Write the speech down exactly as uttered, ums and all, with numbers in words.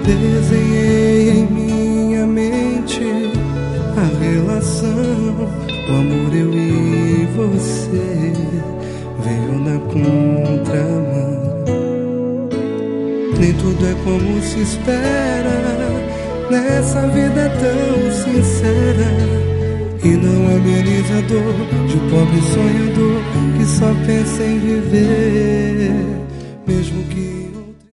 Desenhei em minha mente a relação, o amor eu e você veio na contramão. Nem tudo é como se espera, nessa vida é tão sincera, e não ameniza a dor de um pobre sonhador que só pensa em viver, mesmo que